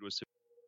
It was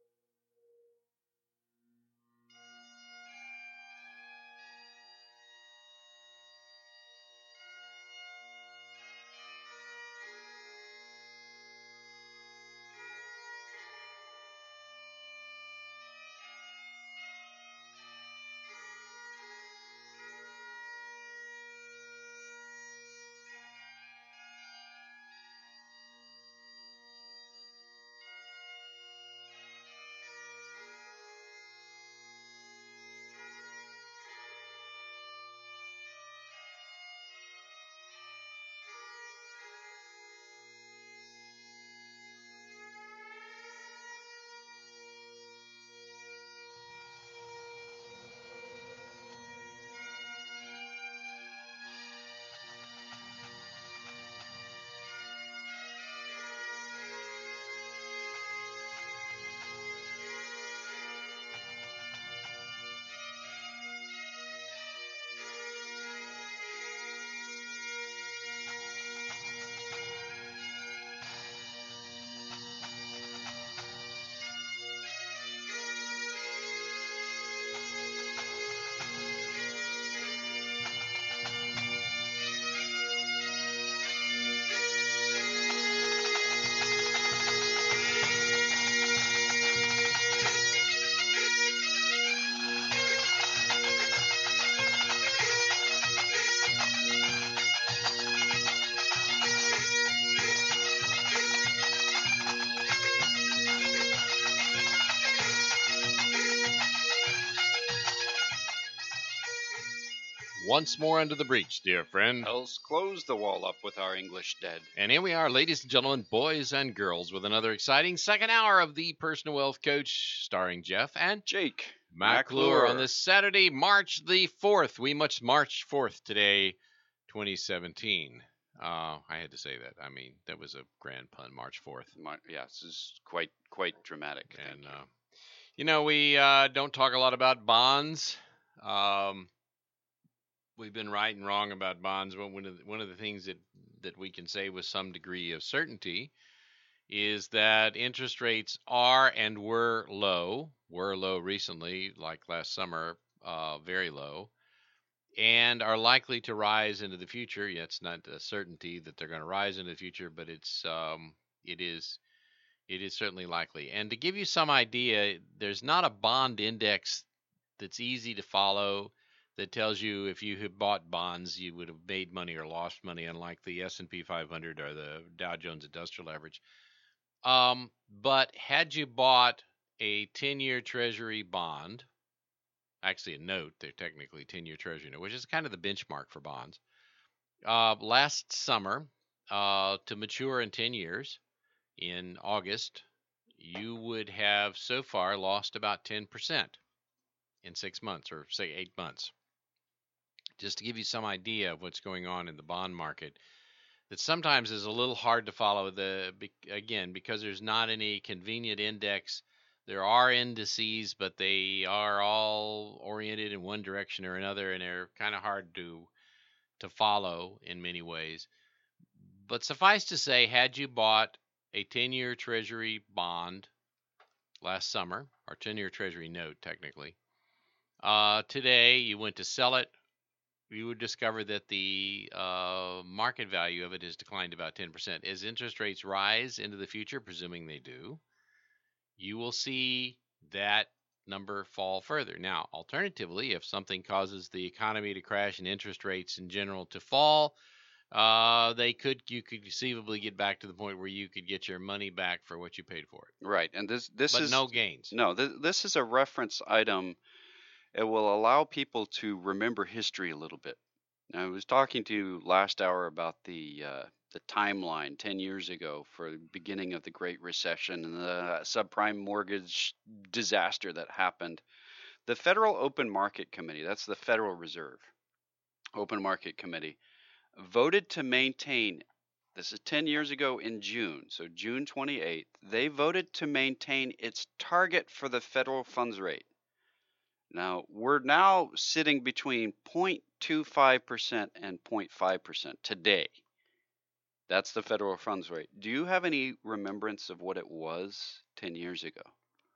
once more under the breach, dear friend. Else close the wall up with our English dead. And here we are, ladies and gentlemen, boys and girls, with another exciting second hour of the Personal Wealth Coach, starring Jeff and Jake McClure on this Saturday, March the 4th. We must March 4th today, 2017. I had to say that. I mean, that was a grand pun, March 4th. Yeah, this is quite dramatic. And, we don't talk a lot about bonds. We've been right and wrong about bonds. But one of the things that we can say with some degree of certainty is that interest rates are and were low recently, like last summer, very low, and are likely to rise into the future. Yeah, it's not a certainty that they're going to rise into the future, but it is certainly likely. And to give you some idea, there's not a bond index that's easy to follow that tells you if you had bought bonds, you would have made money or lost money, unlike the S&P 500 or the Dow Jones Industrial Average. But had you bought a 10-year Treasury bond, actually a note, they're technically 10-year Treasury note, which is kind of the benchmark for bonds, last summer, to mature in 10 years, in August, you would have so far lost about 10% in 6 months, or say 8 months. Just to give you some idea of what's going on in the bond market, that sometimes is a little hard to follow, because there's not any convenient index. There are indices, but they are all oriented in one direction or another, and they're kind of hard to follow in many ways. But suffice to say, had you bought a 10-year Treasury bond last summer, or 10-year Treasury note technically, today you went to sell it, you would discover that the market value of it has declined about 10%. As interest rates rise into the future, presuming they do, you will see that number fall further. Now, alternatively, if something causes the economy to crash and interest rates in general to fall, you could conceivably get back to the point where you could get your money back for what you paid for it. Right, and this but is no gains. No, this is a reference item. It will allow people to remember history a little bit. Now, I was talking to you last hour about the timeline 10 years ago for the beginning of the Great Recession and the subprime mortgage disaster that happened. The Federal Open Market Committee, that's the Federal Reserve Open Market Committee, voted to maintain, this is 10 years ago in June, so June 28th, they voted to maintain its target for the federal funds rate. Now, we're now sitting between 0.25% and 0.5% today. That's the federal funds rate. Do you have any remembrance of what it was 10 years ago?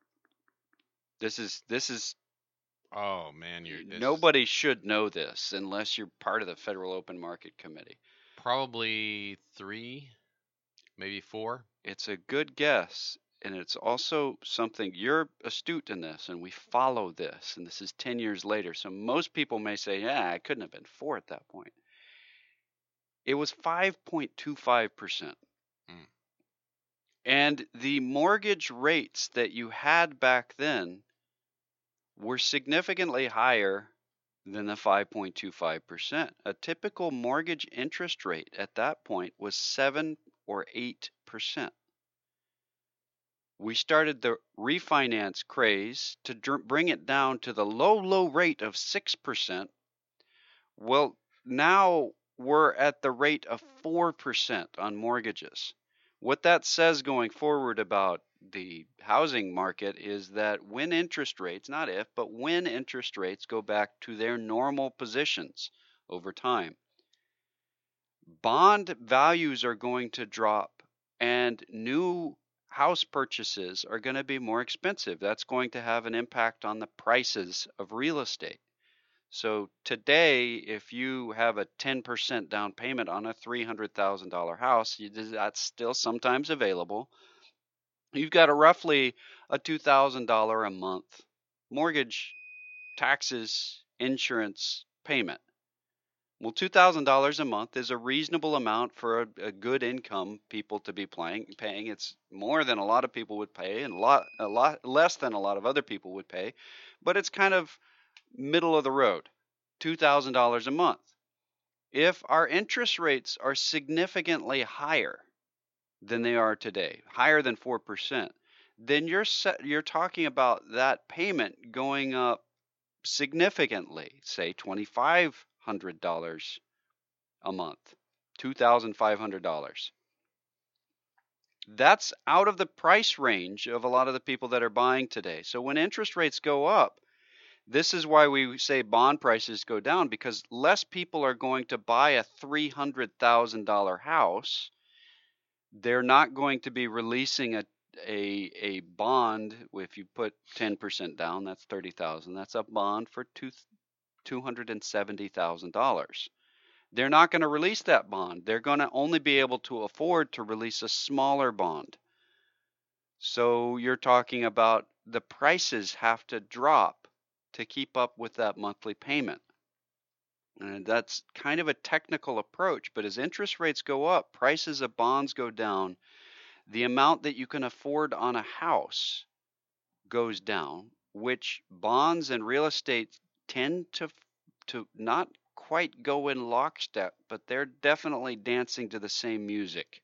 This is Oh man, this is nobody should know this unless you're part of the Federal Open Market Committee. probably 3, maybe 4. It's a good guess, and it's also something you're astute in this, and we follow this, and this is 10 years later. So most people may say, yeah, I couldn't have been 4 at that point. It was 5.25%. Mm. And the mortgage rates that you had back then were significantly higher than the 5.25%. A typical mortgage interest rate at that point was 7 or 8%. We started the refinance craze to bring it down to the low rate of 6%. Well, now we're at the rate of 4% on mortgages. What that says going forward about the housing market is that when interest rates, not if, but when interest rates go back to their normal positions over time, bond values are going to drop and new house purchases are going to be more expensive. That's going to have an impact on the prices of real estate. So today, if you have a 10% down payment on a $300,000 house, that's still sometimes available. You've got a roughly a $2,000 a month mortgage, taxes, insurance payment. Well, $2,000 a month is a reasonable amount for a good income people to be paying. It's more than a lot of people would pay, and a lot less than a lot of other people would pay, but it's kind of middle of the road, $2,000 a month. If our interest rates are significantly higher than they are today, higher than 4%, then you're talking about that payment going up significantly, say $2,500 a month, $2,500. That's out of the price range of a lot of the people that are buying today. So when interest rates go up, this is why we say bond prices go down, because less people are going to buy a $300,000 house. They're not going to be releasing a bond. If you put 10% down, that's 30,000. That's a bond for $270,000. They're not going to release that bond. They're going to only be able to afford to release a smaller bond. So you're talking about the prices have to drop to keep up with that monthly payment. And that's kind of a technical approach, but as interest rates go up, prices of bonds go down, the amount that you can afford on a house goes down, which bonds and real estate tend to not quite go in lockstep, but they're definitely dancing to the same music.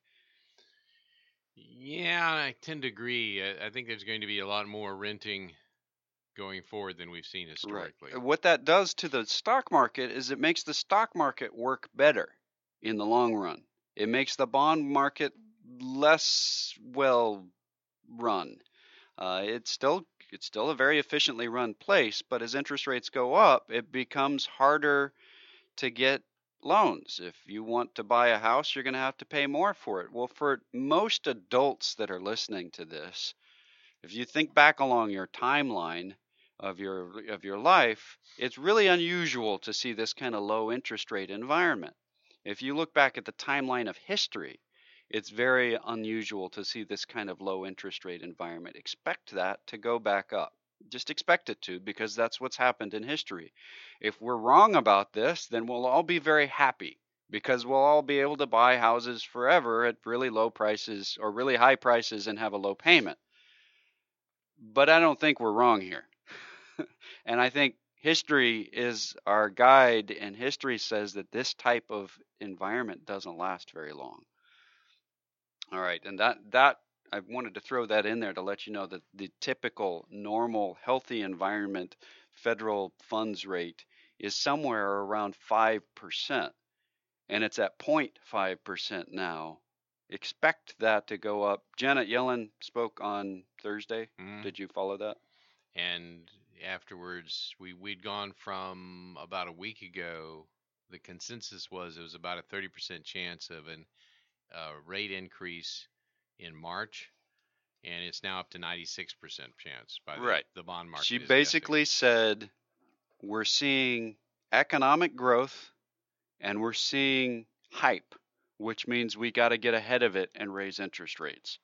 Yeah, I tend to agree. I think there's going to be a lot more renting going forward than we've seen historically. Right. What that does to the stock market is it makes the stock market work better in the long run. It makes the bond market less well run. It's still a very efficiently run place, but as interest rates go up, it becomes harder to get loans. If you want to buy a house, you're going to have to pay more for it. Well, for most adults that are listening to this, if you think back along your timeline of your life, it's really unusual to see this kind of low interest rate environment. If you look back at the timeline of history, it's very unusual to see this kind of low interest rate environment. Expect that to go back up. Just expect it to, because that's what's happened in history. If we're wrong about this, then we'll all be very happy, because we'll all be able to buy houses forever at really low prices or really high prices and have a low payment. But I don't think we're wrong here. And I think history is our guide, and history says that this type of environment doesn't last very long. All right, and that I wanted to throw that in there to let you know that the typical normal healthy environment federal funds rate is somewhere around 5%, and it's at 0.5% now. Expect that to go up. Janet Yellen spoke on Thursday. Did you follow that? And afterwards, we'd gone from about a week ago. The consensus was it was about a 30% chance of an rate increase in March, and it's now up to 96% chance by Right. the bond market. She is guessing. basically said we're seeing economic growth and we're seeing hype, which means we got to get ahead of it and raise interest rates.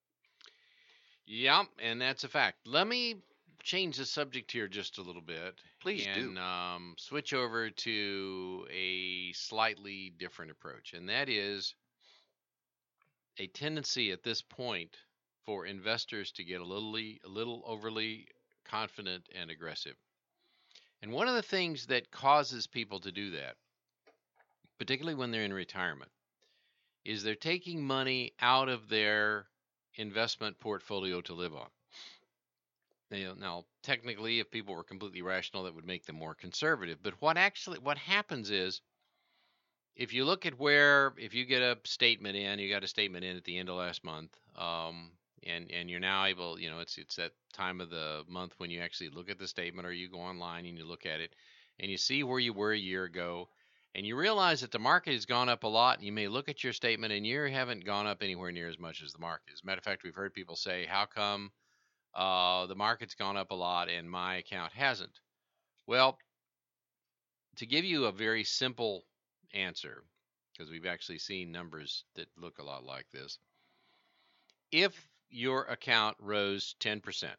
Yeah, and that's a fact. Let me change the subject here just a little bit. Please and do. Switch over to a slightly different approach, and that is a tendency at this point for investors to get a little overly confident and aggressive. And one of the things that causes people to do that, particularly when they're in retirement, is they're taking money out of their investment portfolio to live on. Now, technically, if people were completely rational, that would make them more conservative. But what happens is, if you look at if you get a statement in, you got a statement in at the end of last month, and you're now able, it's that time of the month when you actually look at the statement, or you go online and you look at it, and you see where you were a year ago, and you realize that the market has gone up a lot. And you may look at your statement, and you haven't gone up anywhere near as much as the market. As a matter of fact, we've heard people say, "How come the market's gone up a lot and my account hasn't?" Well, to give you a very simple answer, because we've actually seen numbers that look a lot like this. If your account rose 10%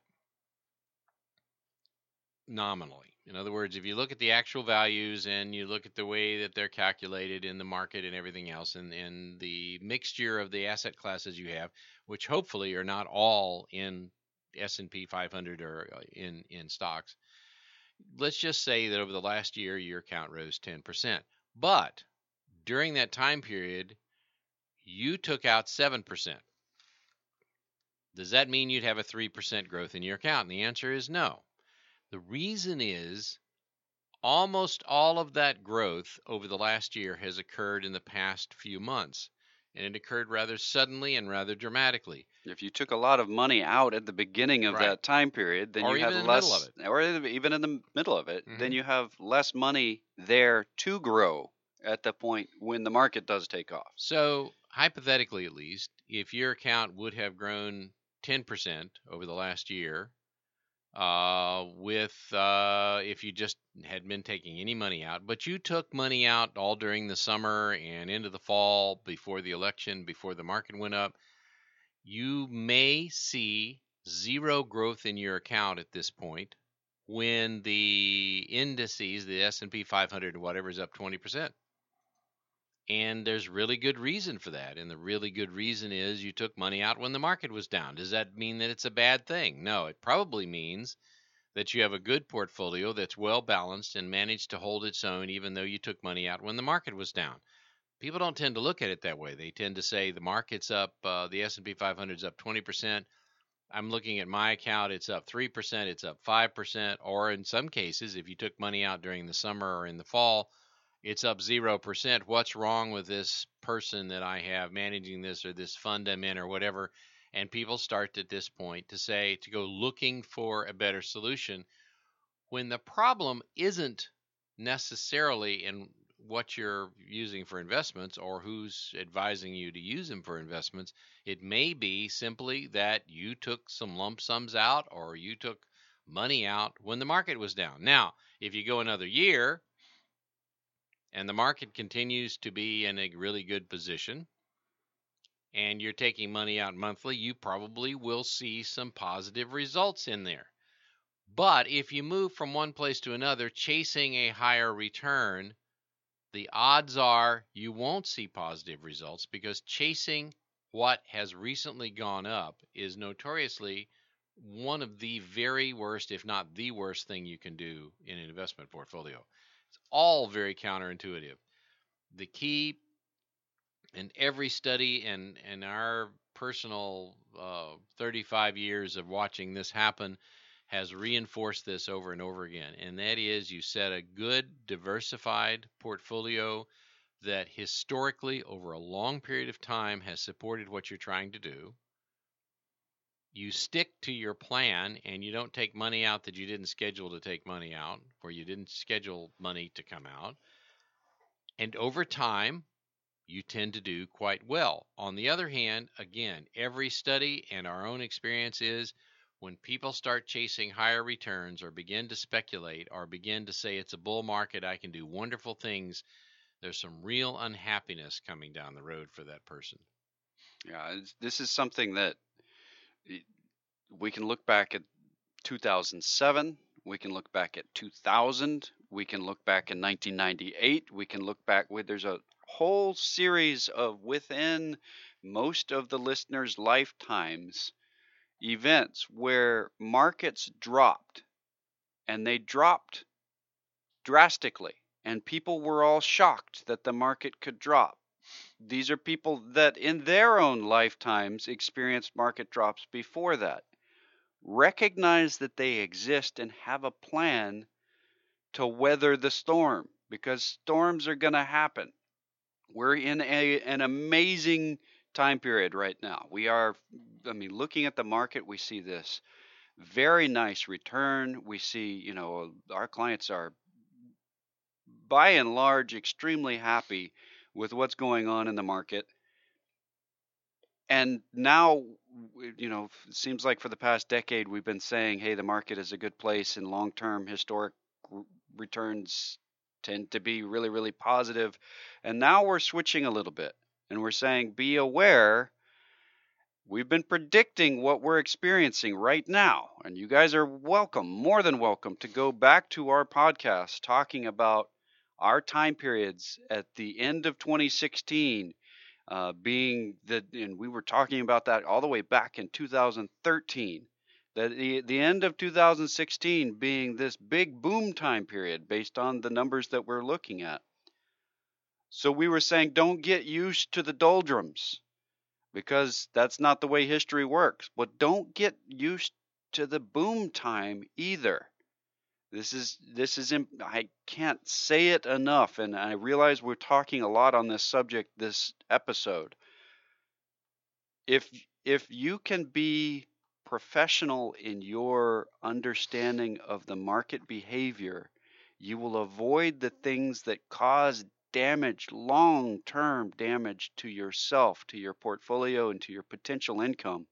nominally, in other words, if you look at the actual values and you look at the way that they're calculated in the market and everything else, and the mixture of the asset classes you have, which hopefully are not all in S&P 500 or in stocks, let's just say that over the last year, your account rose 10%. But during that time period, you took out 7%. Does that mean you'd have a 3% growth in your account? And the answer is no. The reason is almost all of that growth over the last year has occurred in the past few months, and it occurred rather suddenly and rather dramatically. If you took a lot of money out at the beginning of that time period, then or you had less, or even in the middle of it, then you have less money there to grow at the point when the market does take off. So hypothetically, at least, if your account would have grown 10% over the last year, if you just had been taking any money out, but you took money out all during the summer and into the fall before the election, before the market went up, you may see zero growth in your account at this point when the indices, the S&P 500 or whatever, is up 20%. And there's really good reason for that. And the really good reason is you took money out when the market was down. Does that mean that it's a bad thing? No, it probably means that you have a good portfolio that's well balanced and managed to hold its own even though you took money out when the market was down. People don't tend to look at it that way. They tend to say the market's up, the S&P 500 is up 20%. I'm looking at my account, it's up 3%, it's up 5%, or in some cases, if you took money out during the summer or in the fall, it's up 0%. What's wrong with this person that I have managing this, or this fund I'm in, or whatever? And people start at this point to go looking for a better solution, when the problem isn't necessarily in what you're using for investments or who's advising you to use them for investments. It may be simply that you took some lump sums out, or you took money out when the market was down. Now, if you go another year and the market continues to be in a really good position and you're taking money out monthly, you probably will see some positive results in there. But if you move from one place to another chasing a higher return, the odds are you won't see positive results, because chasing what has recently gone up is notoriously one of the very worst, if not the worst thing you can do in an investment portfolio. It's all very counterintuitive. The key in every study and our personal 35 years of watching this happen has reinforced this over and over again, and that is you set a good diversified portfolio that historically over a long period of time has supported what you're trying to do. You stick to your plan and you don't take money out that you didn't schedule to take money out, or you didn't schedule money to come out. And over time, you tend to do quite well. On the other hand, again, every study and our own experience is when people start chasing higher returns or begin to speculate or begin to say it's a bull market, I can do wonderful things, there's some real unhappiness coming down the road for that person. Yeah, this is something that we can look back at 2007, we can look back at 2000, we can look back in 1998, we can look back with there's a whole series of within most of the listeners' lifetimes events where markets dropped, and they dropped drastically, and people were all shocked that the market could drop. These are people that in their own lifetimes experienced market drops before that. Recognize that they exist and have a plan to weather the storm, because storms are going to happen. We're in an amazing time period right now. We are, looking at the market, we see this very nice return. We see, our clients are by and large extremely happy with what's going on in the market. And now, it seems like for the past decade, we've been saying, hey, the market is a good place and long-term historic returns tend to be really, really positive. And now we're switching a little bit and we're saying, be aware. We've been predicting what we're experiencing right now. And you guys are welcome, more than welcome, to go back to our podcast talking about our time periods at the end of 2016 being that, and we were talking about that all the way back in 2013, that the end of 2016 being this big boom time period based on the numbers that we're looking at. So we were saying, don't get used to the doldrums, because that's not the way history works. But don't get used to the boom time either. This is I can't say it enough, and I realize we're talking a lot on this subject this episode. If you can be professional in your understanding of the market behavior, you will avoid the things that cause damage, long-term damage to yourself, to your portfolio, and to your potential income.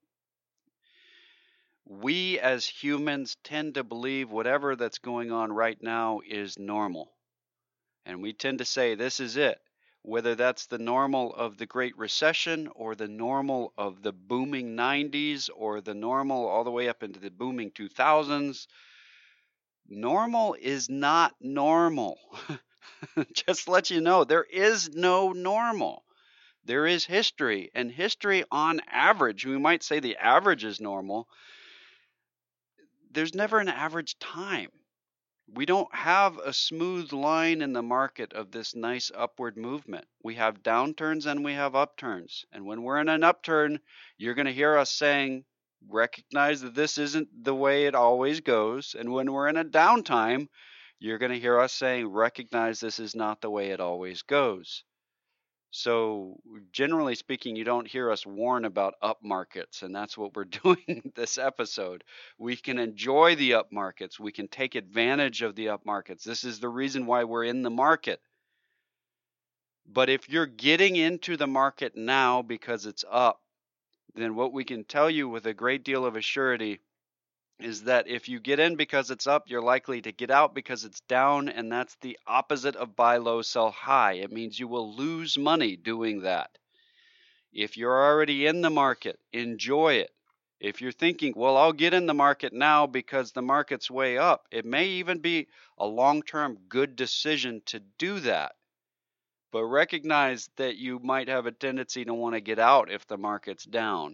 We as humans tend to believe whatever that's going on right now is normal. And we tend to say this is it. Whether that's the normal of the Great Recession or the normal of the booming 90s or the normal all the way up into the booming 2000s, normal is not normal. Just to let you know, there is no normal. There is history, and history on average, we might say the average is normal. There's never an average time. We don't have a smooth line in the market of this nice upward movement. We have downturns and we have upturns. And when we're in an upturn, you're going to hear us saying, recognize that this isn't the way it always goes. And when we're in a downtime, you're going to hear us saying, recognize this is not the way it always goes. So generally speaking, you don't hear us warn about up markets, and that's what we're doing this episode. We can enjoy the up markets. We can take advantage of the up markets. This is the reason why we're in the market. But if you're getting into the market now because it's up, then what we can tell you with a great deal of assurity is that if you get in because it's up, you're likely to get out because it's down, and that's the opposite of buy low, sell high. It means you will lose money doing that. If you're already in the market, enjoy it. If you're thinking, well, I'll get in the market now because the market's way up, it may even be a long-term good decision to do that. But recognize that you might have a tendency to want to get out if the market's down.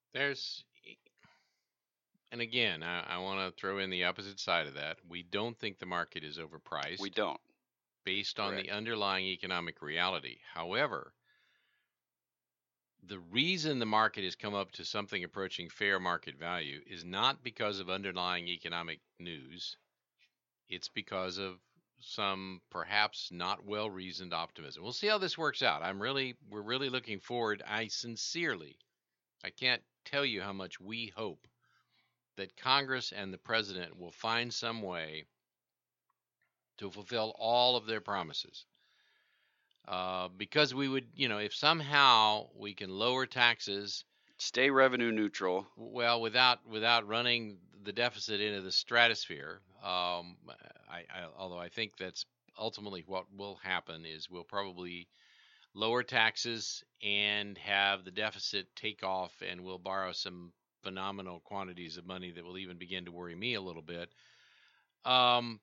And again, I want to throw in the opposite side of that. We don't think the market is overpriced. We don't. Based on the underlying economic reality. However, the reason the market has come up to something approaching fair market value is not because of underlying economic news. It's because of some perhaps not well-reasoned optimism. We'll see how this works out. We're really looking forward. I can't tell you how much we hope that Congress and the president will find some way to fulfill all of their promises. because we would, if somehow we can lower taxes, Stay revenue neutral. well, without running the deficit into the stratosphere. Although I think that's ultimately what will happen is we'll probably lower taxes and have the deficit take off, and we'll borrow some phenomenal quantities of money that will even begin to worry me a little bit. Um,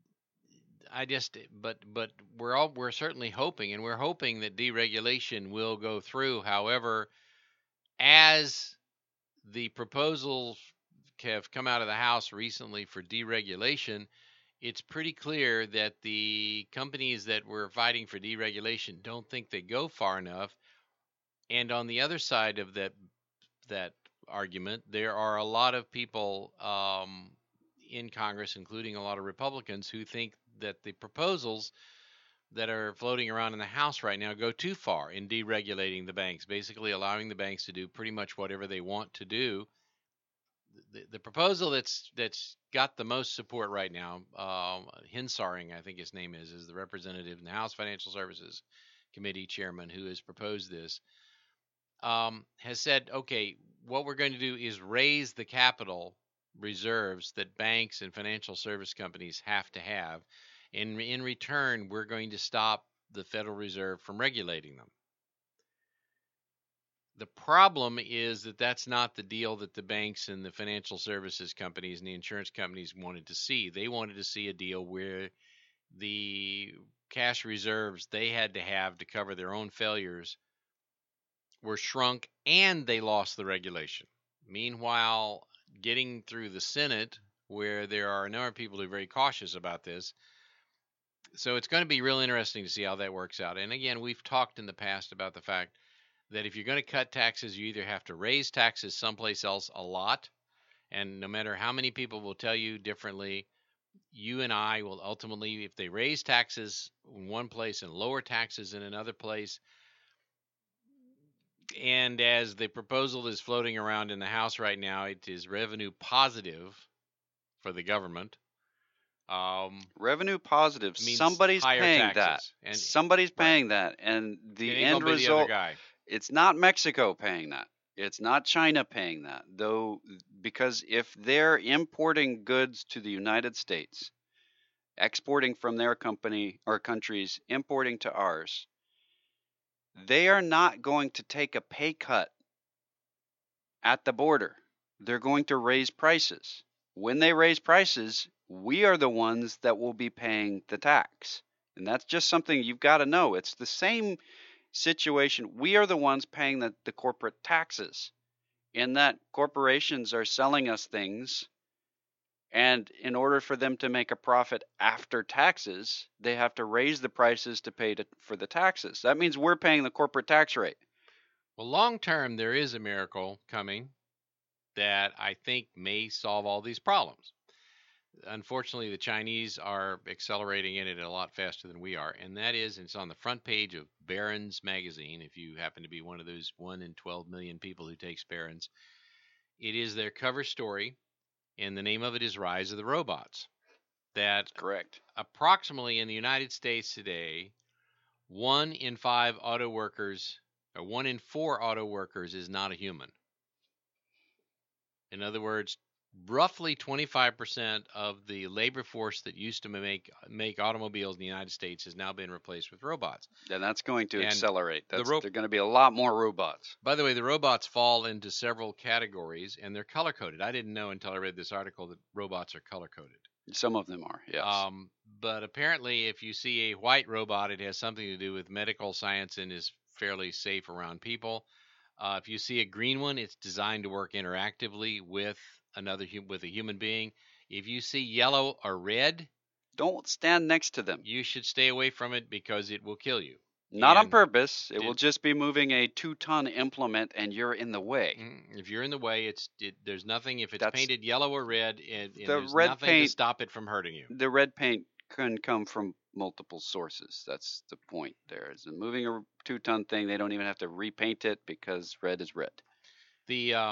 but we're certainly hoping, and we're hoping that deregulation will go through. However, as the proposals have come out of the House recently for deregulation, it's pretty clear that the companies that were fighting for deregulation don't think they go far enough. And on the other side of that argument, there are a lot of people in Congress, including a lot of Republicans, who think that the proposals that are floating around in the House right now go too far in deregulating the banks, basically allowing the banks to do pretty much whatever they want to do. The proposal that's got the most support right now, Hinsaring, I think his name is the representative in the House Financial Services Committee chairman who has proposed this, has said, okay, what we're going to do is raise the capital reserves that banks and financial service companies have to have. In return, we're going to stop the Federal Reserve from regulating them. The problem is that that's not the deal that the banks and the financial services companies and the insurance companies wanted to see. They wanted to see a deal where the cash reserves they had to have to cover their own failures were shrunk and they lost the regulation. Meanwhile, getting through the Senate, where there are a number of people who are very cautious about this, so it's going to be real interesting to see how that works out. And again, we've talked in the past about the fact that if you're going to cut taxes, you either have to raise taxes someplace else a lot, and no matter how many people will tell you differently, you and I will ultimately, if they raise taxes in one place and lower taxes in another place, and as the proposal is floating around in the House right now, it is revenue positive for the government. Revenue positive. Means Somebody's higher paying taxes. that. And Somebody's right. paying that, and It the ain't end gonna be the other result. guy. It's not Mexico paying that. It's not China paying that, though, because if they're importing goods to the United States, exporting from their company or countries, importing to ours, they are not going to take a pay cut at the border. They're going to raise prices. When they raise prices, we are the ones that will be paying the tax. And that's just something you've got to know. It's the same situation. We are the ones paying the corporate taxes, in that corporations are selling us things, and in order for them to make a profit after taxes, they have to raise the prices to pay for the taxes. That means we're paying the corporate tax rate. Well, long term, there is a miracle coming that I think may solve all these problems. Unfortunately, the Chinese are accelerating in it a lot faster than we are, and that is, it's on the front page of Barron's magazine. If you happen to be one of those 1 in 12 million people who takes Barron's, it is their cover story, and the name of it is Rise of the Robots. That Correct. Approximately in the United States today, 1 in 5 auto workers, or 1 in 4 auto workers is not a human. In other words, roughly 25% of the labor force that used to make automobiles in the United States has now been replaced with robots. And that's going to And accelerate. There are going to be a lot more robots. By the way, the robots fall into several categories, and they're color-coded. I didn't know until I read this article that robots are color-coded. Some of them are, yes. But apparently, if you see a white robot, it has something to do with medical science and is fairly safe around people. If you see a green one, it's designed to work interactively with a human being. If you see yellow or red, don't stand next to them. You should stay away from it because it will kill you. Not on purpose. It will just be moving a 2-ton implement, and you're in the way. If you're in the way, there's nothing. If it's painted yellow or red, there's red nothing paint, to stop it from hurting you. The red paint can come from multiple sources. That's the point there. Is moving a 2-ton thing, they don't even have to repaint it because red is red.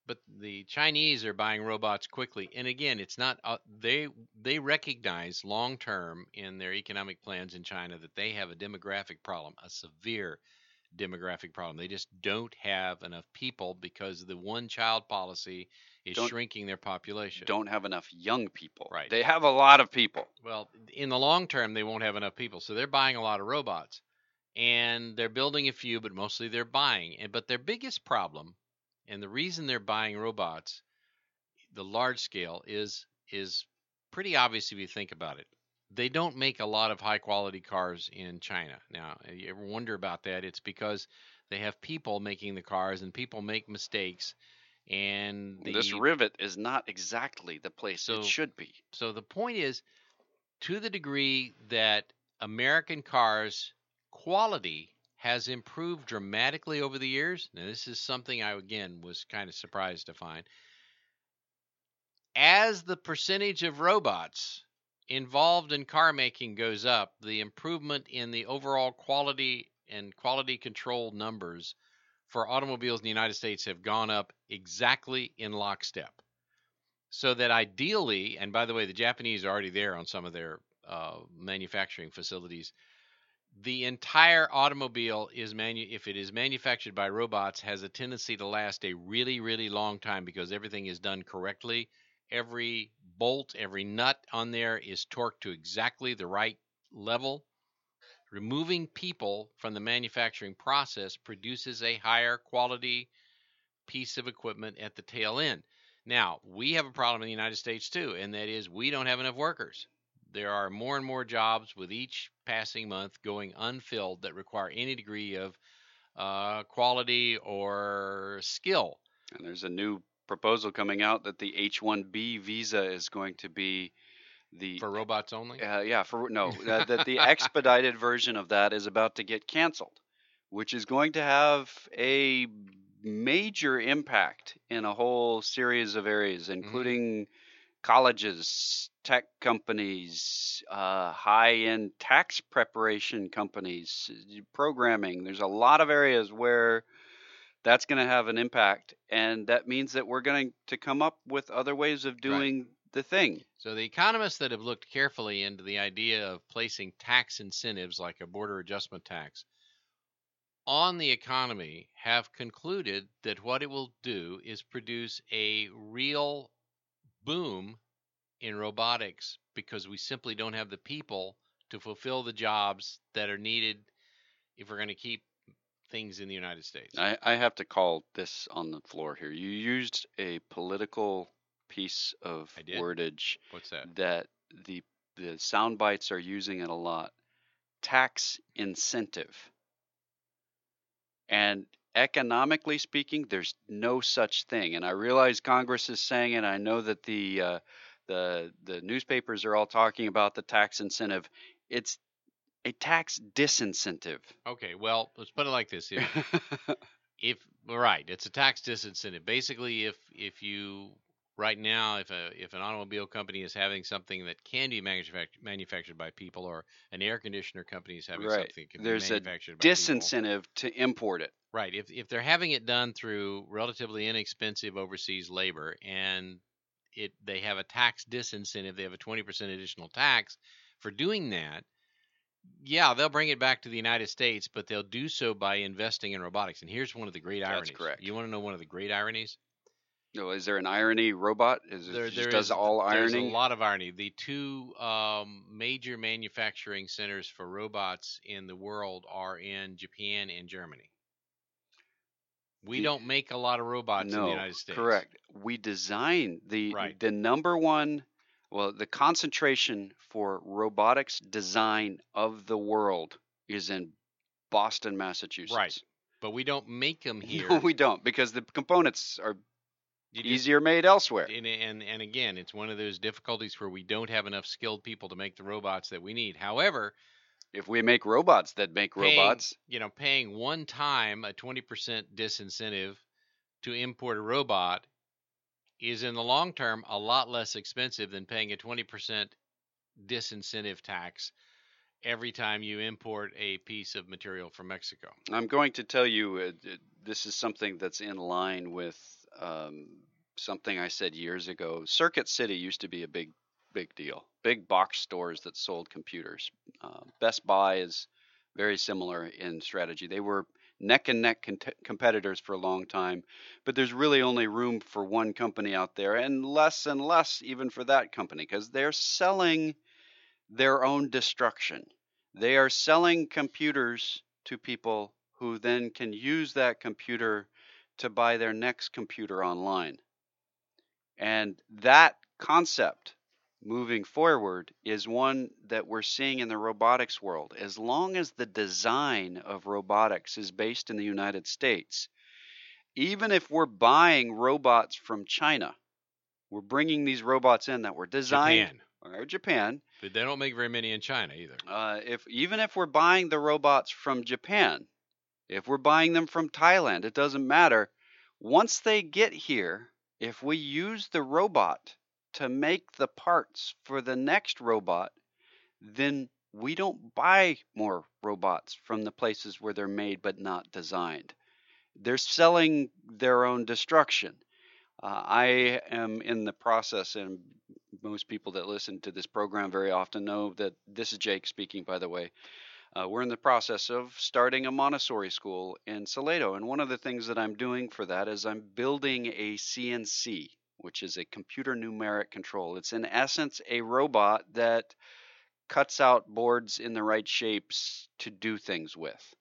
but the Chinese are buying robots quickly. And again, it's not they recognize long term in their economic plans in China that they have a demographic problem, a severe demographic problem. They just don't have enough people because the one child policy is Don't shrinking their population. don't have enough young people. Right. They have a lot of people. Well, in the long term, they won't have enough people, so they're buying a lot of robots, and they're building a few, but mostly they're buying. But their biggest problem, and the reason they're buying robots, the large scale, is pretty obvious if you think about it. They don't make a lot of high quality cars in China. Now, you ever wonder about that? It's because they have people making the cars, and people make mistakes. And This rivet is not exactly the place it should be. So the point is, to the degree that American cars quality has improved dramatically over the years, now this is something I again was kind of surprised to find, as the percentage of robots involved in car making goes up, the improvement in the overall quality and quality control numbers for automobiles in the United States have gone up exactly in lockstep. So that ideally, and by the way, the Japanese are already there on some of their manufacturing facilities, the entire automobile is if it is manufactured by robots, has a tendency to last a really, really long time because everything is done correctly. Every bolt, every nut on there is torqued to exactly the right level. Removing people from the manufacturing process produces a higher quality piece of equipment at the tail end. Now, we have a problem in the United States too, and that is we don't have enough workers. There are more and more jobs with each passing month going unfilled that require any degree of quality or skill. And there's a new proposal coming out that the H-1B visa is going to be for robots only. That the expedited version of that is about to get canceled, which is going to have a major impact in a whole series of areas, including colleges, tech companies, high-end tax preparation companies, programming. There's a lot of areas where that's going to have an impact, and that means that we're going to come up with other ways of doing the thing. So the economists that have looked carefully into the idea of placing tax incentives like a border adjustment tax on the economy have concluded that what it will do is produce a real boom in robotics because we simply don't have the people to fulfill the jobs that are needed if we're going to keep things in the United States. I have to call this on the floor here. You used a political piece of wordage. What's that? That the sound bites are using it a lot. Tax incentive. And economically speaking, there's no such thing. And I realize Congress is saying it. I know that the newspapers are all talking about the tax incentive. It's a tax disincentive. Okay, well, let's put it like this: if right, it's a tax disincentive. Basically, if you right now, if an automobile company is having something that can be manufactured by people, or an air conditioner company is having something that can be manufactured by people, there's a disincentive to import it. Right. If they're having it done through relatively inexpensive overseas labor, and they have a tax disincentive, they have a 20% additional tax for doing that. Yeah, they'll bring it back to the United States, but they'll do so by investing in robotics. And here's one of the great ironies. That's correct. You want to know one of the great ironies? No, is there an irony robot? Does all ironing? There's a lot of irony. The two major manufacturing centers for robots in the world are in Japan and Germany. We don't make a lot of robots in the United States. Correct. We design the number one. Well, the concentration for robotics design of the world is in Boston, Massachusetts. Right. But we don't make them here. No, we don't, because the components are easier made elsewhere. And again, it's one of those difficulties where we don't have enough skilled people to make the robots that we need. However, if we make robots that make robots, paying one time a 20% disincentive to import a robot is in the long term a lot less expensive than paying a 20% disincentive tax every time you import a piece of material from Mexico. I'm going to tell you this is something that's in line with something I said years ago. Circuit City used to be a big deal. Big box stores that sold computers. Best Buy is very similar in strategy. They were neck and neck competitors for a long time, but there's really only room for one company out there, and less even for that company, because they're selling their own destruction. They are selling computers to people who then can use that computer to buy their next computer online. And that concept moving forward is one that we're seeing in the robotics world. As long as the design of robotics is based in the United States, even if we're buying robots from China, we're bringing these robots in that were designed or Japan. But they don't make very many in China either. Even if we're buying the robots from Japan, if we're buying them from Thailand, it doesn't matter. Once they get here, if we use the robot to make the parts for the next robot, then we don't buy more robots from the places where they're made but not designed. They're selling their own destruction. I am in the process, and most people that listen to this program very often know that this is Jake speaking, by the way. We're in the process of starting a Montessori school in Salado, and one of the things that I'm doing for that is I'm building a CNC, which is a computer numeric control. It's in essence a robot that cuts out boards in the right shapes to do things with.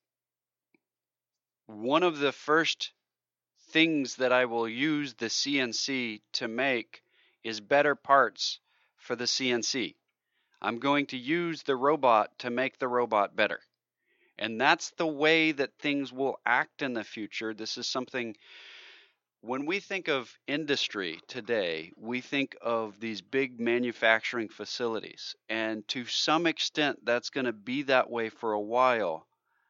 One of the first things that I will use the CNC to make is better parts for the CNC. I'm going to use the robot to make the robot better. And that's the way that things will act in the future. This is something, when we think of industry today, we think of these big manufacturing facilities. And to some extent, that's going to be that way for a while.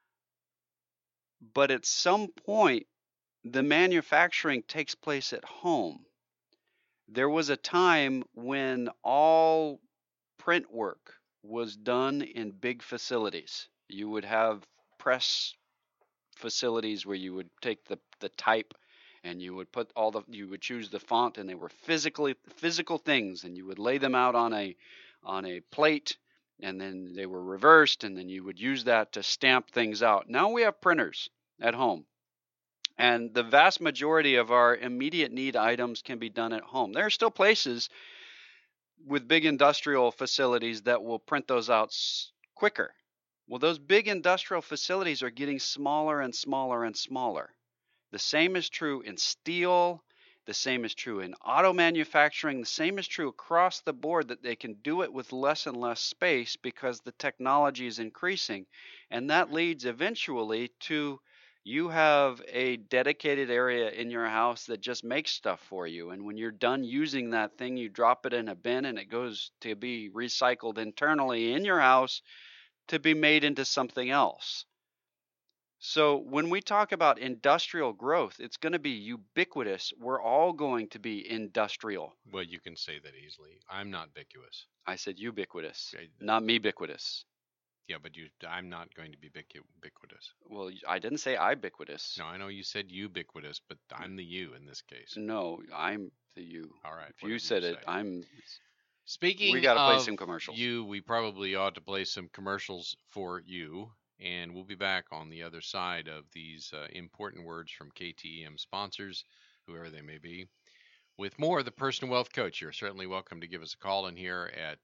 But at some point, the manufacturing takes place at home. There was a time when all print work was done in big facilities. You would have press facilities where you would take the type and you would put you would choose the font, and they were physical things, and you would lay them out on a plate, and then they were reversed, and then you would use that to stamp things out. Now we have printers at home. And the vast majority of our immediate need items can be done at home. There are still places with big industrial facilities that will print those out quicker. Well, those big industrial facilities are getting smaller and smaller and smaller. The same is true in steel. The same is true in auto manufacturing. The same is true across the board, that they can do it with less and less space because the technology is increasing. And that leads eventually to you have a dedicated area in your house that just makes stuff for you. And when you're done using that thing, you drop it in a bin and it goes to be recycled internally in your house to be made into something else. So when we talk about industrial growth, it's going to be ubiquitous. We're all going to be industrial. Well, you can say that easily. I'm not ubiquitous. I said ubiquitous, not me-biquitous. Yeah, but I'm not going to be ubiquitous. Well, I didn't say I-biquitous. No, I know you said ubiquitous, but I'm the you in this case. No, I'm the you. All right. If you said it, I'm... Speaking we got to play some commercials. We probably ought to play some commercials for you, and we'll be back on the other side of these important words from KTEM sponsors, whoever they may be, with more of the Personal Wealth Coach. You're certainly welcome to give us a call in here at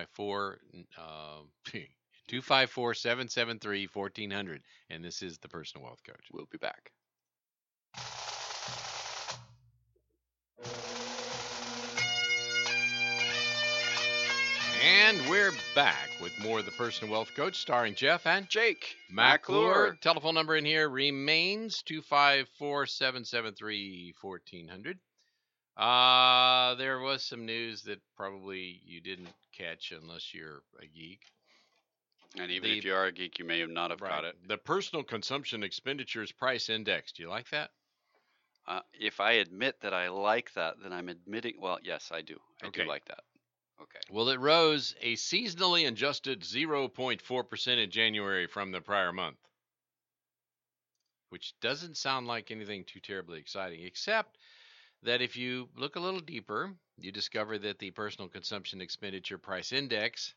254-773-1400, and this is the Personal Wealth Coach. We'll be back. And we're back with more of the Personal Wealth Coach, starring Jeff and Jake McClure. Telephone number in here remains 254-773-1400. There was some news that probably you didn't catch unless you're a geek. And even if you are a geek, you may not have caught it. The Personal Consumption Expenditures Price Index. Do you like that? If I admit that I like that, then I'm admitting, well, yes, I do. I do like that. Okay. Well, it rose a seasonally adjusted 0.4% in January from the prior month. which doesn't sound like anything too terribly exciting, except that if you look a little deeper, you discover that the Personal Consumption Expenditure Price Index,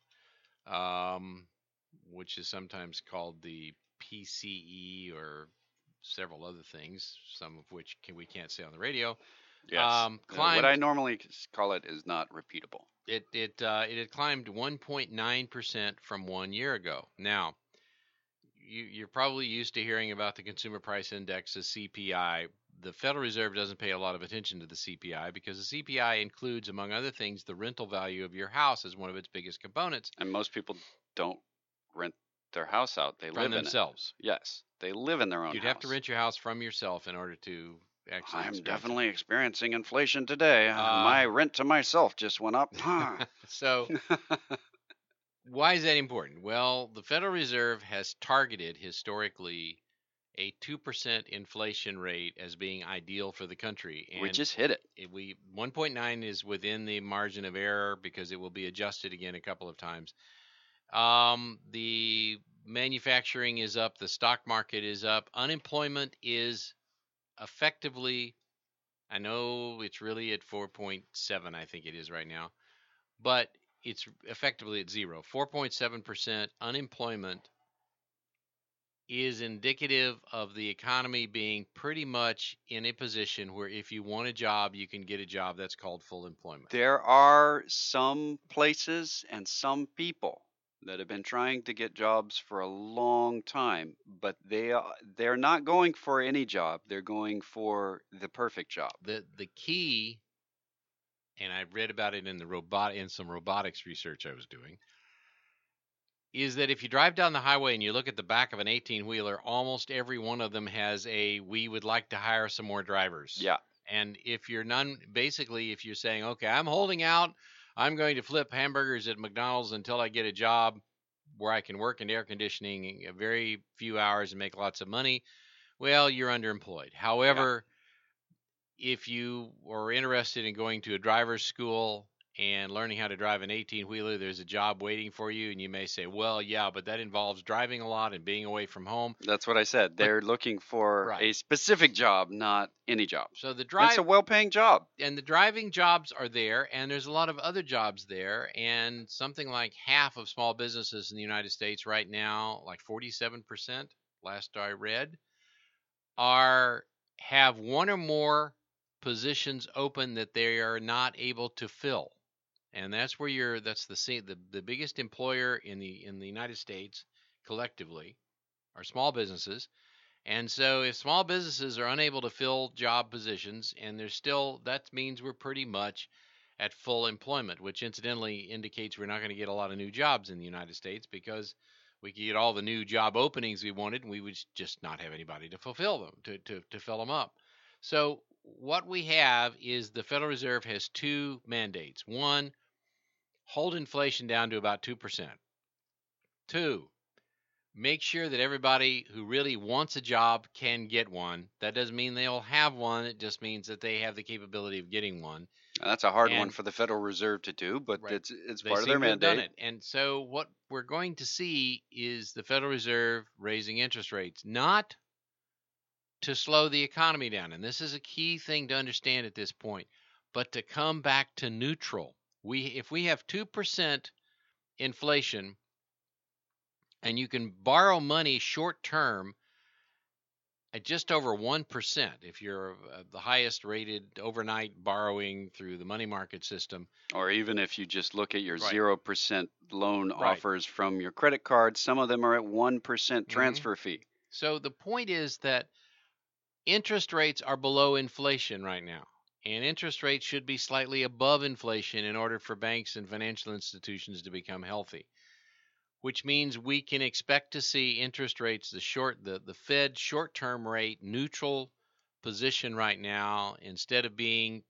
which is sometimes called the PCE or several other things, some of which we can't say on the radio, Yes. What climbed. I normally call it is not repeatable. It had climbed 1.9% from 1 year ago. Now, you're probably used to hearing about the Consumer Price Index as CPI. The Federal Reserve doesn't pay a lot of attention to the CPI because the CPI includes, among other things, the rental value of your house as one of its biggest components. And most people don't rent their house out; they live themselves. in it. Yes, they live in their own. You'd have to rent your house from yourself in order to actually. I'm definitely experiencing inflation today. My rent to myself just went up. So. Why is that important? Well, the Federal Reserve has targeted historically a 2% inflation rate as being ideal for the country. And we just hit it. 1.9 is within the margin of error because it will be adjusted again a couple of times. The manufacturing is up. The stock market is up. Unemployment is effectively, I know it's really at 4.7, I think it is right now, but it's effectively at zero. 4.7% unemployment is indicative of the economy being pretty much in a position where if you want a job, you can get a job. That's called full employment. There are some places and some people that have been trying to get jobs for a long time, but they're not going for any job. They're going for the perfect job. The key, and I read about it in some robotics research I was doing, is that if you drive down the highway and you look at the back of an 18-wheeler, almost every one of them has we would like to hire some more drivers. Yeah. And if you're basically if you're saying, okay, I'm holding out, I'm going to flip hamburgers at McDonald's until I get a job where I can work in air conditioning a very few hours and make lots of money, well, you're underemployed. However, if you are interested in going to a driver's school and learning how to drive an 18-wheeler, there's a job waiting for you. And you may say, well, yeah, but that involves driving a lot and being away from home. That's what I said. They're looking for a specific job, not any job. So it's a well-paying job. And the driving jobs are there, and there's a lot of other jobs there. And something like half of small businesses in the United States right now, like 47%, last I read, have one or more positions open that they are not able to fill. And that's where that's the biggest employer in the United States collectively are small businesses. And so if small businesses are unable to fill job positions, and that means we're pretty much at full employment, which incidentally indicates we're not going to get a lot of new jobs in the United States because we could get all the new job openings we wanted, and we would just not have anybody to fulfill them, to fill them up. So what we have is the Federal Reserve has two mandates. One, hold inflation down to about 2%. Two, make sure that everybody who really wants a job can get one. That doesn't mean they'll have one. It just means that they have the capability of getting one. That's a hard one for the Federal Reserve to do, but it's part of their mandate. Done it. And so what we're going to see is the Federal Reserve raising interest rates, not to slow the economy down. And this is a key thing to understand at this point, but to come back to neutral. If we have 2% inflation and you can borrow money short term at just over 1%, if you're the highest rated overnight borrowing through the money market system. Or even if you just look at your 0% loan offers from your credit card, some of them are at 1% transfer fee. So the point is that interest rates are below inflation right now. And interest rates should be slightly above inflation in order for banks and financial institutions to become healthy, which means we can expect to see interest rates, the Fed short-term rate neutral position right now, instead of being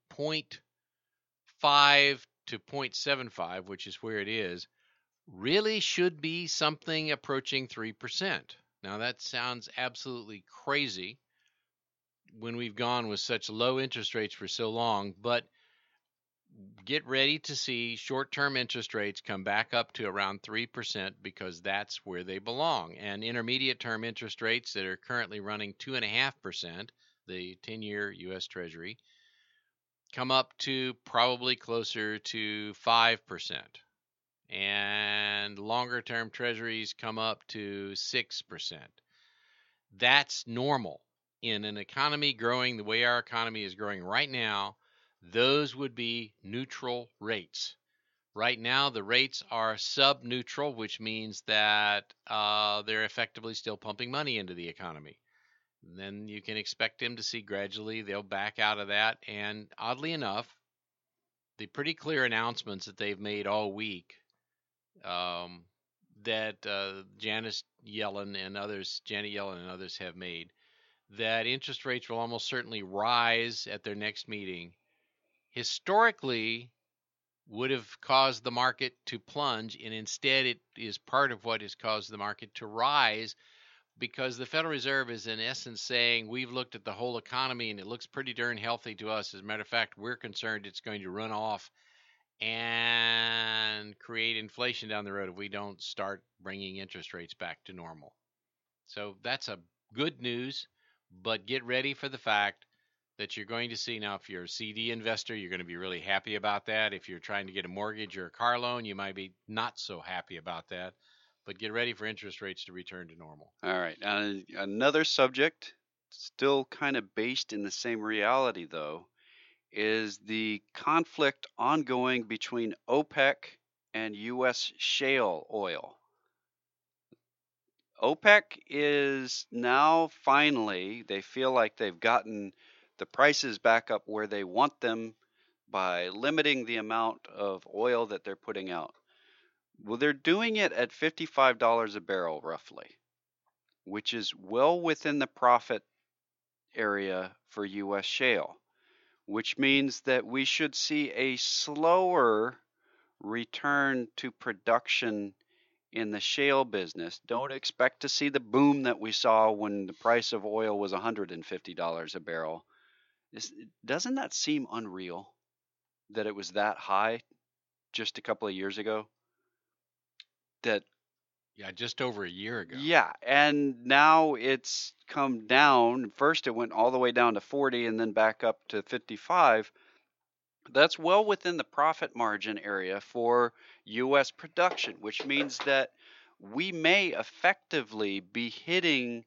0.5 to 0.75, which is where it is, really should be something approaching 3%. Now that sounds absolutely crazy when we've gone with such low interest rates for so long, but get ready to see short-term interest rates come back up to around 3% because that's where they belong. And intermediate-term interest rates that are currently running 2.5%, the 10-year U.S. Treasury, come up to probably closer to 5%. And longer-term treasuries come up to 6%. That's normal. In an economy growing the way our economy is growing right now, those would be neutral rates. Right now, the rates are sub-neutral, which means that they're effectively still pumping money into the economy. And then you can expect them to see gradually they'll back out of that. And oddly enough, the pretty clear announcements that they've made all week that Janet Yellen and others have made, that interest rates will almost certainly rise at their next meeting, historically would have caused the market to plunge, and instead it is part of what has caused the market to rise, because the Federal Reserve is in essence saying we've looked at the whole economy and it looks pretty darn healthy to us. As a matter of fact, we're concerned it's going to run off and create inflation down the road if we don't start bringing interest rates back to normal. So that's a good news, but get ready for the fact that you're going to see now. If you're a CD investor, you're going to be really happy about that. If you're trying to get a mortgage or a car loan, you might be not so happy about that. But get ready for interest rates to return to normal. All right. Another subject, still kind of based in the same reality, though, is the conflict ongoing between OPEC and U.S. shale oil. OPEC is now finally, they feel like they've gotten the prices back up where they want them by limiting the amount of oil that they're putting out. Well, they're doing it at $55 a barrel roughly, which is well within the profit area for U.S. shale, which means that we should see a slower return to production in the shale business. Don't expect to see the boom that we saw when the price of oil was $150 a barrel. Doesn't that seem unreal that it was that high just a couple of years ago? Yeah, just over a year ago. Yeah, and now it's come down. First, it went all the way down to 40 and then back up to 55. That's well within the profit margin area for U.S. production, which means that we may effectively be hitting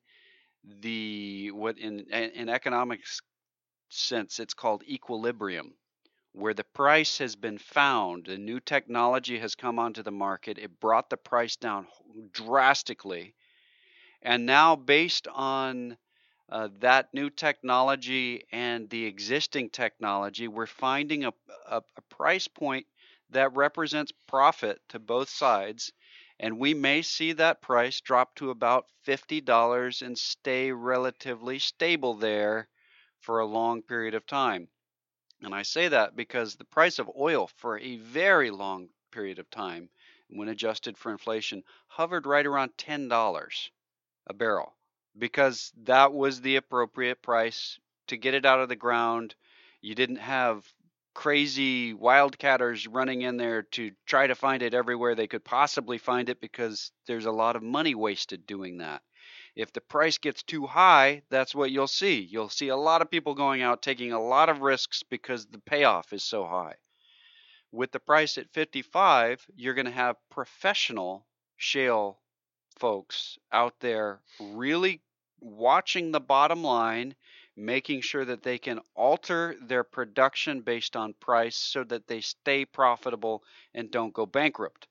what in economics sense it's called equilibrium, where the price has been found. A new technology has come onto the market. It brought the price down drastically. And now, based on that new technology and the existing technology, we're finding a price point that represents profit to both sides. And we may see that price drop to about $50 and stay relatively stable there for a long period of time. And I say that because the price of oil for a very long period of time, when adjusted for inflation, hovered right around $10 a barrel, because that was the appropriate price to get it out of the ground. You didn't have crazy wildcatters running in there to try to find it everywhere they could possibly find it, because there's a lot of money wasted doing that. If the price gets too high, that's what you'll see. You'll see a lot of people going out taking a lot of risks because the payoff is so high. With the price at 55, you're going to have professional shale folks out there really watching the bottom line, making sure that they can alter their production based on price so that they stay profitable and don't go bankrupt.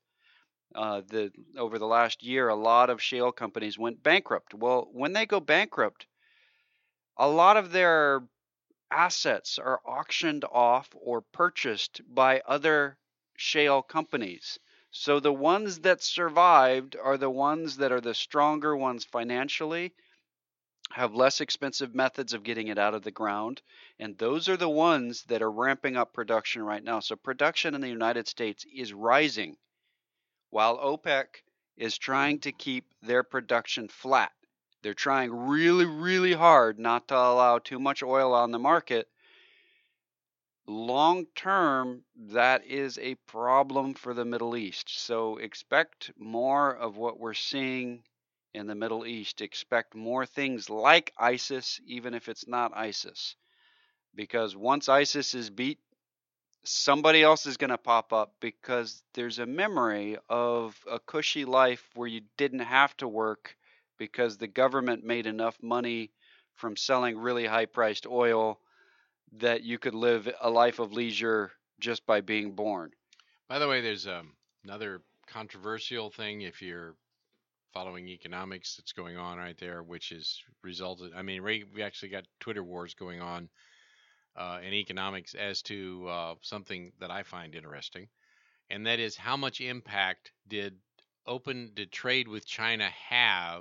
Over the last year, a lot of shale companies went bankrupt. Well, when they go bankrupt, a lot of their assets are auctioned off or purchased by other shale companies. So the ones that survived are the ones that are the stronger ones financially, have less expensive methods of getting it out of the ground, and those are the ones that are ramping up production right now. So production in the United States is rising, while OPEC is trying to keep their production flat. They're trying really, really hard not to allow too much oil on the market. long term, that is a problem for the Middle East. So expect more of what we're seeing in the Middle East. Expect more things like ISIS, even if it's not ISIS. Because once ISIS is beat, somebody else is going to pop up, because there's a memory of a cushy life where you didn't have to work because the government made enough money from selling really high priced oil that you could live a life of leisure just by being born. By the way, there's another controversial thing if you're following economics that's going on right there, which has resulted. I mean, we actually got Twitter wars going on in economics as to something that I find interesting, and that is how much impact did trade with China have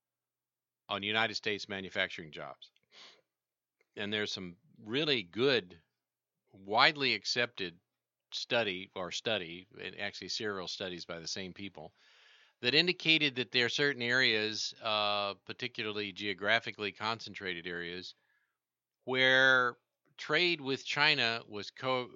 on United States manufacturing jobs? And there's some really good, widely accepted study, and actually serial studies by the same people, that indicated that there are certain areas, particularly geographically concentrated areas, where trade with China was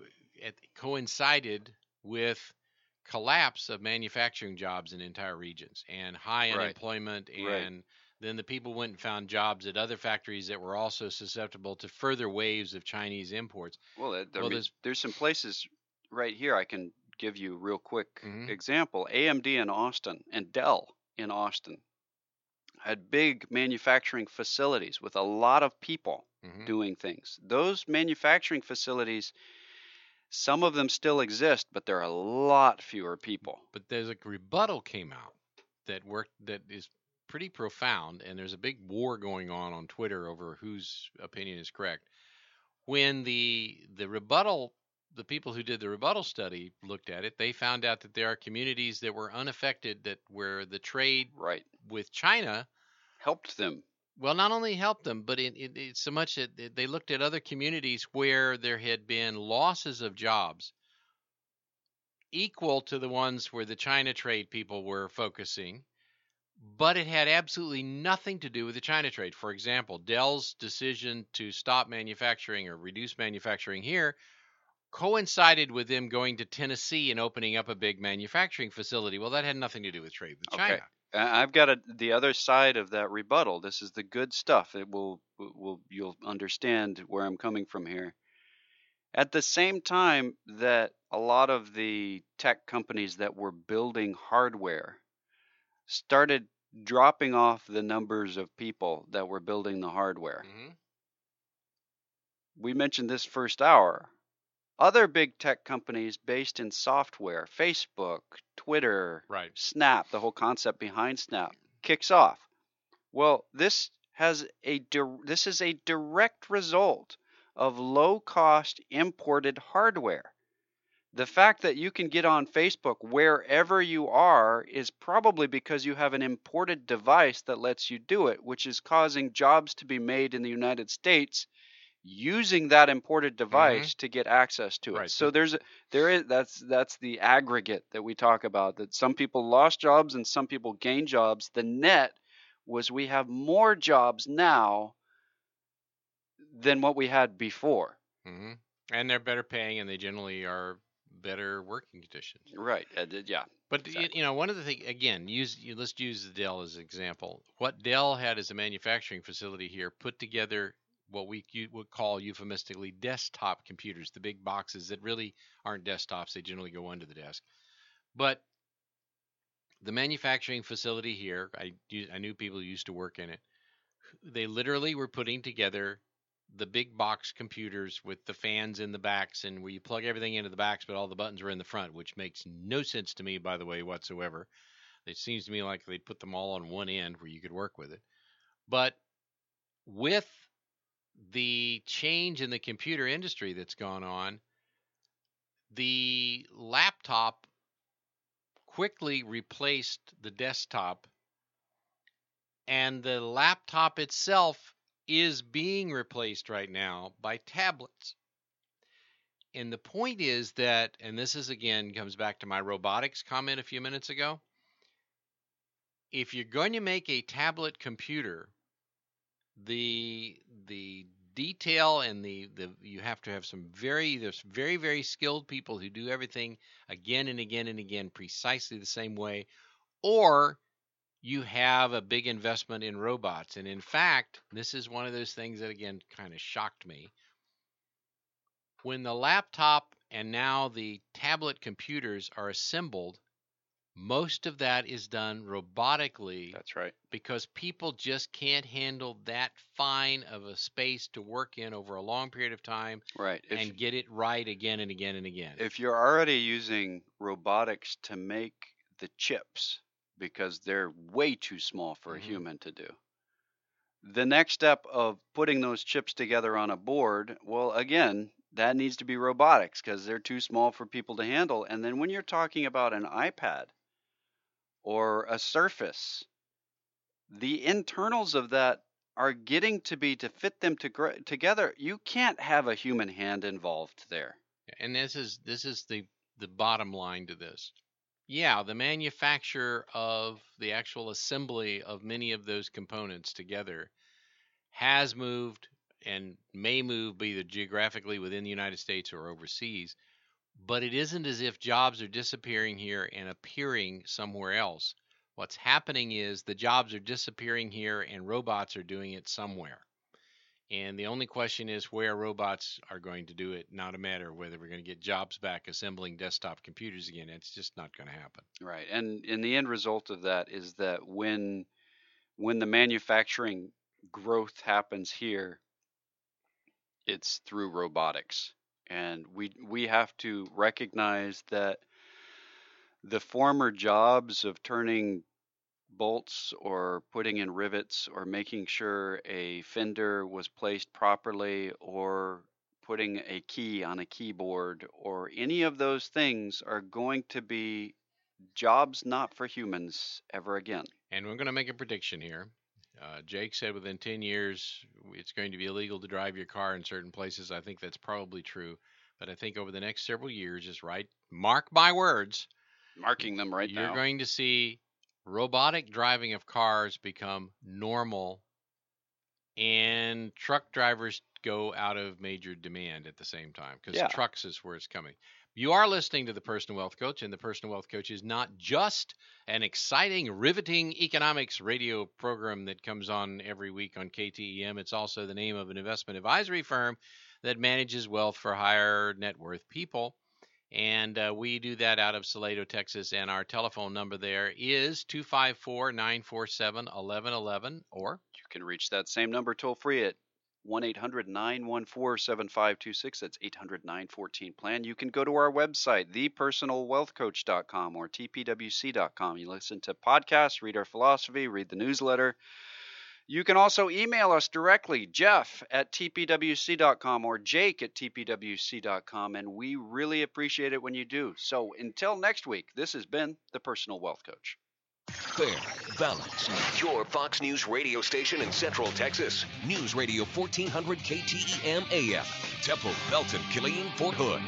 coincided with collapse of manufacturing jobs in entire regions and high Right. unemployment, Right. and then the people went and found jobs at other factories that were also susceptible to further waves of Chinese imports. Well, there's some places right here I can give you a real quick example. AMD in Austin and Dell in Austin had big manufacturing facilities with a lot of people doing things. Those manufacturing facilities, some of them still exist, but there are a lot fewer people. But there's a rebuttal came out that is pretty profound, and there's a big war going on Twitter over whose opinion is correct. When the people who did the rebuttal study looked at it, they found out that there are communities that were unaffected, that where the trade with China helped them. Well, not only helped them, but it so much that they looked at other communities where there had been losses of jobs equal to the ones where the China trade people were focusing, but it had absolutely nothing to do with the China trade. For example, Dell's decision to stop manufacturing or reduce manufacturing here coincided with them going to Tennessee and opening up a big manufacturing facility. Well, that had nothing to do with trade with China. I've got the other side of that rebuttal. This is the good stuff. You'll understand where I'm coming from here. At the same time that a lot of the tech companies that were building hardware started dropping off the numbers of people that were building the hardware. We mentioned this first hour. Other big tech companies based in software, Facebook, Twitter, Snap, the whole concept behind Snap, kicks off. Well, this is a direct result of low-cost imported hardware. The fact that you can get on Facebook wherever you are is probably because you have an imported device that lets you do it, which is causing jobs to be made in the United States using that imported device to get access to it. So that's the aggregate that we talk about, that some people lost jobs and some people gained jobs. The net was we have more jobs now than what we had before. And they're better paying, and they generally are better working conditions. Right. Yeah. But exactly. One of the things, again, let's use the Dell as an example. What Dell had as a manufacturing facility here put together what we would call euphemistically desktop computers, the big boxes that really aren't desktops. They generally go under the desk. But the manufacturing facility here, I knew people who used to work in it. They literally were putting together the big box computers with the fans in the backs, and where you plug everything into the backs, but all the buttons are in the front, which makes no sense to me, by the way, whatsoever. It seems to me like they'd put them all on one end where you could work with it. But with the change in the computer industry that's gone on, the laptop quickly replaced the desktop, and the laptop itself is being replaced right now by tablets. And the point is that, and this is again comes back to my robotics comment a few minutes ago, if you're going to make a tablet computer, the detail and the you have to have there's very, very skilled people who do everything again and again and again precisely the same way, or you have a big investment in robots. And in fact, this is one of those things that again kind of shocked me. When the laptop and now the tablet computers are assembled, most of that is done robotically. That's right. Because people just can't handle that fine of a space to work in over a long period of time, right, and get it right again and again and again. If you're already using robotics to make the chips because they're way too small for a human to do, the next step of putting those chips together on a board, well, again, that needs to be robotics because they're too small for people to handle. And then when you're talking about an iPad or a Surface, the internals of that are getting to be to fit them together. You can't have a human hand involved there. And this is the bottom line to this. Yeah, the manufacture of the actual assembly of many of those components together has moved and may move either geographically within the United States or overseas, but it isn't as if jobs are disappearing here and appearing somewhere else. What's happening is the jobs are disappearing here and robots are doing it somewhere. And the only question is where robots are going to do it, not a matter of whether we're going to get jobs back assembling desktop computers again. It's just not going to happen. Right. And the end result of that is that when the manufacturing growth happens here, it's through robotics. And we have to recognize that the former jobs of turning bolts or putting in rivets or making sure a fender was placed properly or putting a key on a keyboard or any of those things are going to be jobs not for humans ever again. And we're going to make a prediction here. Jake said within 10 years it's going to be illegal to drive your car in certain places. I think that's probably true. But I think over the next several years, just mark my words. Marking them right now. You're going to see robotic driving of cars become normal, and truck drivers go out of major demand at the same time, because trucks is where it's coming. You are listening to the Personal Wealth Coach, and the Personal Wealth Coach is not just an exciting, riveting economics radio program that comes on every week on KTEM. It's also the name of an investment advisory firm that manages wealth for higher net worth people. And we do that out of Salado, Texas, and our telephone number there is 254-947-1111, or you can reach that same number toll free at 1-800-914-7526. That's 800-914-PLAN. You can go to our website, thepersonalwealthcoach.com or tpwc.com. You listen to podcasts, read our philosophy, read the newsletter. You can also email us directly, jeff@tpwc.com or jake@tpwc.com, and we really appreciate it when you do. So until next week, this has been the Personal Wealth Coach. Fair, balanced. Your Fox News radio station in Central Texas. News Radio 1400 KTEM AM. Temple, Belton, Killeen, Fort Hood.